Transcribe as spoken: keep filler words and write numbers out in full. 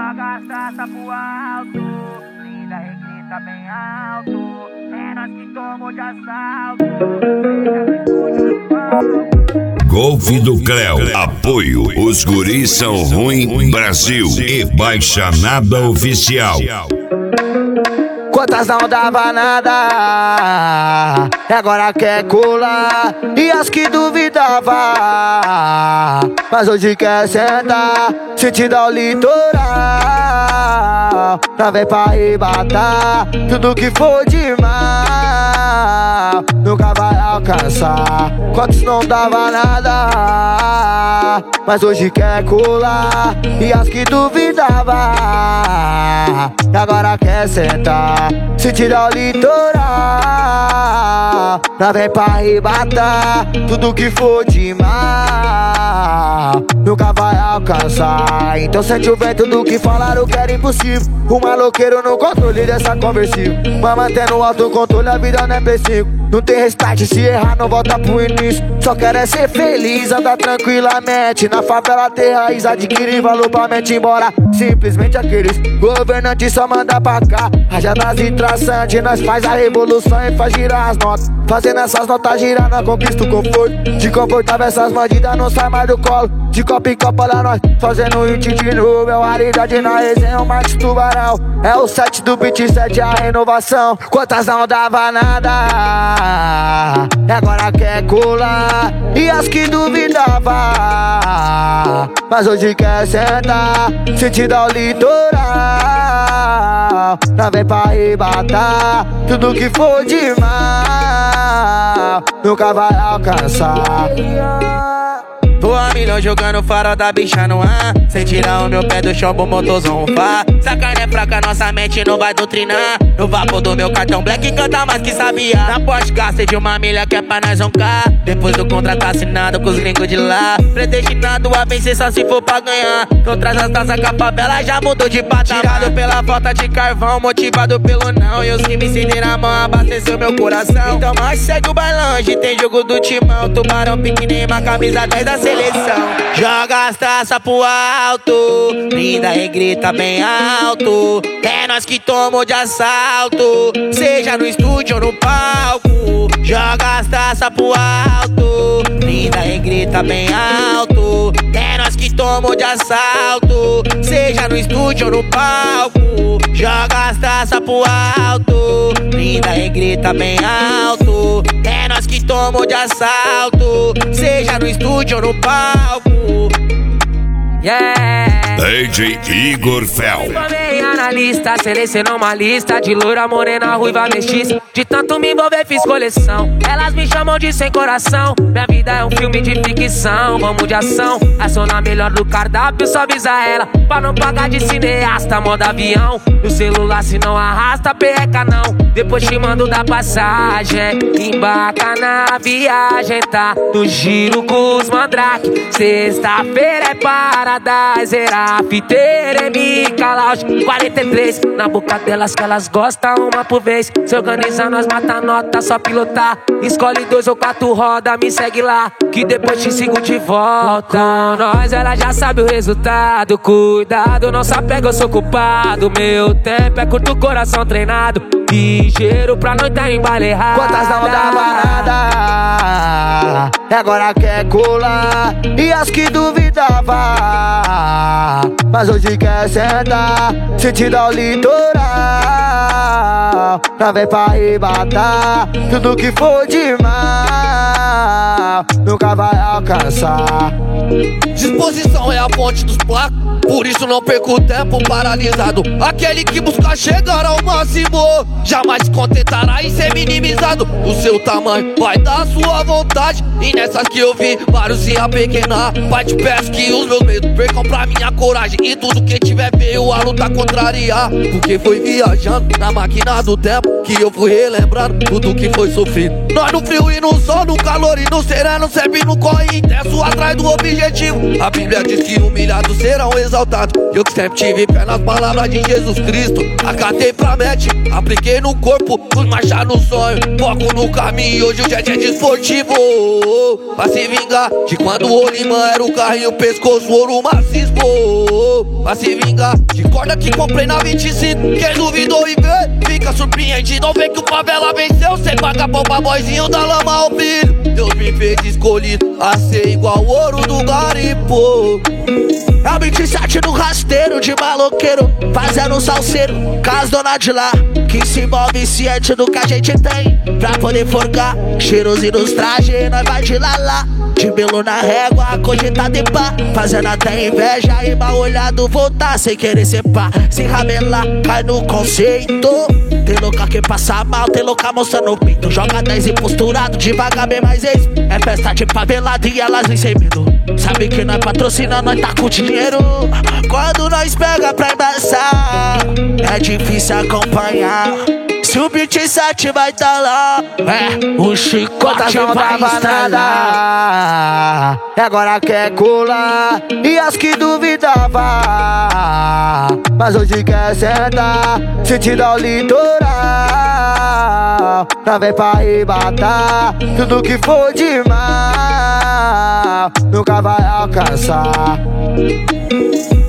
Joga as taças pro alto, linda e grita bem alto. É nós que tomou de assalto. Golf do Cleo, apoio, os guris são ruim, Brasil e Baixa Nada Oficial. Quantas não dava nada, e agora quer colar, e as que duvidava, mas hoje quer sentar, se te dá o litoral, pra ver pra arrebatar, tudo que for de mal, nunca vai alcançar. Quantos não dava nada, mas hoje quer colar, e as que duvidava, e agora quer sentar, se tirar o litoral, pra ver pra arrebatar, tudo que for de mal, nunca vai alcançar. Então sente o vento do que falaram que era impossível. O maloqueiro no controle dessa conversível, mas mantendo o autocontrole, a vida não é P cinco. Não tem restart, se errar não volta pro início. Só quer é ser feliz, andar tranquilamente. Na favela ter raiz, adquirir valor pra mente. Embora simplesmente aqueles governantes só mandam pra cá. Rajadas e traçantes, nós faz a revolução e faz girar as notas. Fazendo essas notas girar, nós conquista o conforto. De confortável essas bandidas não sai mais do colo. De copo em copo, olha nós fazendo hit de novo. É o raridade na resenha, o Martins Tubarão. É o set do beat sete, a renovação. Quantas não dava nada, e agora quer colar, e as que duvidava, mas hoje quer sentar, se te dá o litoral, pra ver pra arrebatar, tudo que for de mal, nunca vai alcançar. Tô a milhão jogando farol da bicha no ar, sem tirar o meu pé do chão, pro motorzão rufar. Essa carne é fraca, nossa mente não vai doutrinar. No vapor do meu cartão black canta mais que sabia. Na Porsche gastei de uma milha que é pra nós roncar. Depois do contrato assinado com os gringos de lá, predestinado a vencer só se for pra ganhar. Então traz as taças com a favela, já mudou de patamar. Tirado pela falta de carvão, motivado pelo não. E os que me ensinam a mão abasteceu meu coração. Então nós segue o bailão, hoje tem jogo do timão. Tubarão pequenininho, uma camisa dez da seleção. Joga as taças pro alto, linda e grita bem alto. É nós que tomou de assalto, seja no estúdio ou no palco. Joga as taças pro alto, linda e grita bem alto. É nós que tomou de assalto, seja no estúdio ou no palco. Joga as taças pro alto, linda e grita bem alto. É nós que tomou de assalto, seja no estúdio ou no palco. Yeah. D J Igor Fel. Formei analista, selecionou uma lista de loira, morena, ruiva, mestiça. De tanto me envolver fiz coleção, elas me chamam de sem coração. Minha vida é um filme de ficção, vamos de ação. Aciona melhor do cardápio, só avisa ela, pra não pagar de cineasta, modo avião. No celular se não arrasta, perreca não. Depois te mando da passagem, embarca na viagem, tá? No giro com os mandrake. Sexta-feira é Paradise, Erafiteira, Emica, Lounge quarenta e três, na boca delas que elas gostam, uma por vez. Se organiza, nós mata nota, só pilotar. Escolhe dois ou quatro roda, me segue lá, que depois te sigo de volta. Com nós ela já sabe o resultado. Cuidado, não se apega, eu sou culpado. Meu tempo é curto, coração treinado, ligeiro pra não tá em baile errado. Quantas não dava nada, e agora quer colar, e as que duvidava, mas hoje quer sentar, se te dá o litoral, pra ver pra arrebatar, tudo que for de mal, nunca vai alcançar. Disposição é a ponte dos placos, por isso não perco tempo paralisado. Aquele que busca chegar ao máximo jamais se contentará em ser minimizado. O seu tamanho vai dar sua vontade, e nessas que eu vi vários se apequenar. Pai, te peço que os meus medos percam pra minha coragem, e tudo que tiver veio a luta contrariar. Porque foi viajando na máquina do tempo que eu fui relembrando tudo que foi sofrido. Nós no frio e no sol, no calor e no sereno, sereno, sempre no corre intenso, atrás do objetivo. A Bíblia diz que humilhados serão exaltados. Eu que sempre tive fé nas palavras de Jesus Cristo. Acatei pra mente, apliquei no corpo, fui marchar no sonho, foco no caminho. Hoje o jet é desportivo, pra se vingar de quando o Olimã era o carrinho, pescoço, ouro maciço. Pra se vingar de corda que comprei na vinte e cinco. Quem duvidou e vê, fica surpreendido ao ver que o favela venceu. Sem pagar pau pra boizinho da lama ao filho. Deus me fez escolhido a ser igual o ouro do garimpo. É o vinte e sete no rasteiro de maloqueiro, fazendo um salseiro com as donas de lá, que se envolve ciente do que a gente tem, pra poder forcar. Cheirosinho nos trajes, nós vai de lalá, de melo na régua, cogitado e pá, fazendo até inveja e mal olhado voltar, sem querer ser pá, se ramelar, cai no conceito. Tem louca que passa mal, tem louca mostrando o pinto, joga dez e posturado, devagar bem mais ex. É festa de favelado e elas vêm sem medo. Sabe que nós patrocina, nós tá com dinheiro. Quando nós pega pra embaçar, é difícil acompanhar. Se o vinte e sete vai tá lá, é, o chicote vai estralar. E agora quer colar, e as que duvidavam, mas hoje quer sentar, sentindo ao litoral. Não vem pra arrebatar, tudo que for de mal nunca vai alcançar.